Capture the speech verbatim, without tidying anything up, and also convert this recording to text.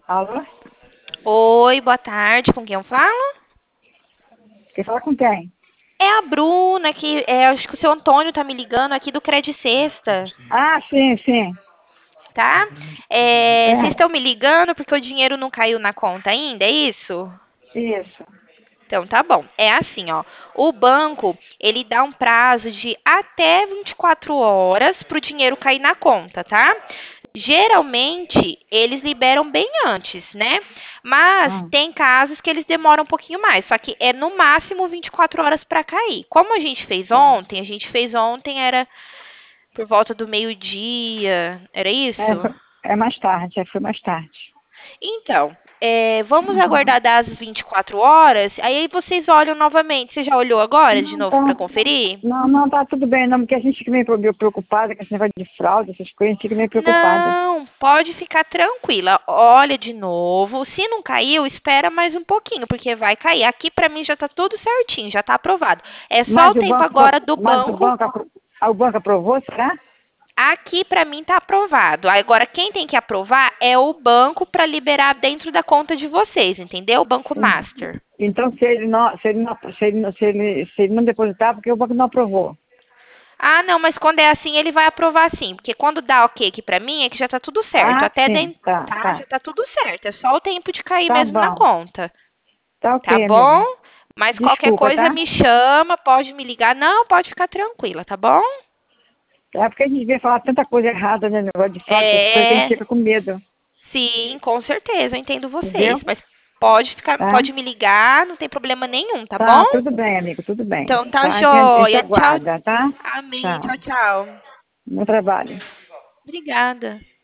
Alô? Oi, boa tarde. Com quem eu falo? Quer falar com quem? É a Bruna, que é, acho que o seu Antônio tá me ligando aqui do Credit Sexta, Ah, sim, sim. tá? É, vocês É, estão me ligando porque o dinheiro não caiu na conta ainda, é isso? isso. Então tá bom. É assim, ó. O banco, ele dá um prazo de até vinte e quatro horas para o dinheiro cair na conta, tá? Geralmente, eles liberam bem antes, né? Mas Ah, tem casos que eles demoram um pouquinho mais, só que é no máximo vinte e quatro horas para cair. Como a gente fez tá. ontem, a gente fez ontem era por volta do meio-dia, era É, isso? foi- é mais tarde, é, foi mais tarde. Então, é, vamos Uhum. aguardar das vinte e quatro horas, aí vocês olham novamente. Você já olhou agora de Não, novo para tá, conferir? não, não, tá tudo bem, não, porque a gente fica meio meio preocupada com esse negócio de fraude, essas coisas, a gente fica meio preocupada. Não, pode ficar tranquila. Olha de novo. Se não caiu, espera mais um pouquinho, porque vai cair. Aqui para mim já tá tudo certinho, já tá aprovado. É só Mas o o tempo banco, pro- agora do mas o banco. banco, apro- ah, o banco aprovou, será? Aqui para mim tá aprovado. Agora quem tem que aprovar é o banco para liberar dentro da conta de vocês, entendeu? O Banco En- Master. Então, se ele não, se ele não, se ele, não- se ele, se ele não depositar, porque o banco não aprovou. Ah, não, mas quando é assim, ele vai aprovar sim, porque quando dá ok aqui pra mim é que já tá tudo certo. Ah, Até sim, dentro, tá, tá? tá. Já tá tudo certo. É só o tempo de cair Tá mesmo na bom. conta. Tá ok, Tá bom? amiga. Mas qualquer Desculpa, coisa tá? me chama, pode me ligar. Não, pode ficar tranquila, tá bom? É porque a gente vê falar tanta coisa errada, né? Negócio de fraude, essas coisas que a gente É, fica com medo. sim, com certeza, eu entendo vocês. Entendeu? Mas pode ficar, Tá? pode me ligar, não tem problema nenhum, tá bom? Tá, tudo bem, amigo, tudo bem. Então tá Tá? A gente, a gente joia. Tchau. aguarda, tá? Amém. Tchau. Tchau, tchau. Bom trabalho. Obrigada.